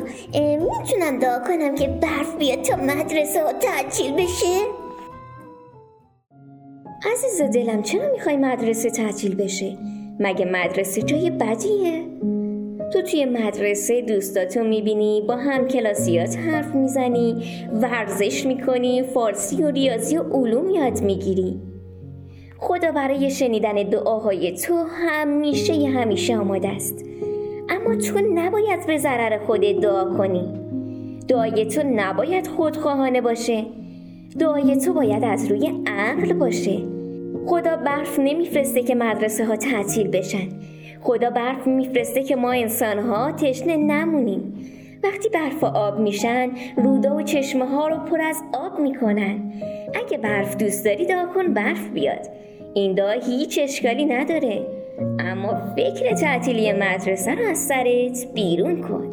میتونم دعا کنم که برف بیاد تا مدرسه ها تعطیل بشه؟ عزیز دلم چرا میخوای مدرسه تعطیل بشه؟ مگه مدرسه جای بدیه؟ تو توی مدرسه دوستاتو میبینی، با هم کلاسیات حرف میزنی، ورزش میکنی، فارسی و ریاضی و علوم یاد میگیری. خدا برای شنیدن دعاهای تو همیشه آماده است. اما تو نباید به ضرر خودت دعا کنی. دعای تو نباید خودخواهانه باشه. دعای تو باید از روی عقل باشه. خدا برف نمیفرسته که مدرسه ها تعطیل بشن. خدا برف میفرسته که ما انسان‌ها تشنه نمونیم. وقتی برف آب میشن، رودا و چشمه ها رو پر از آب میکنن. اگه برف دوست داری دعا کن برف بیاد. این دعا هیچ اشکالی نداره. اما فکر تعطیلی مدرسه رو از سرت بیرون کن.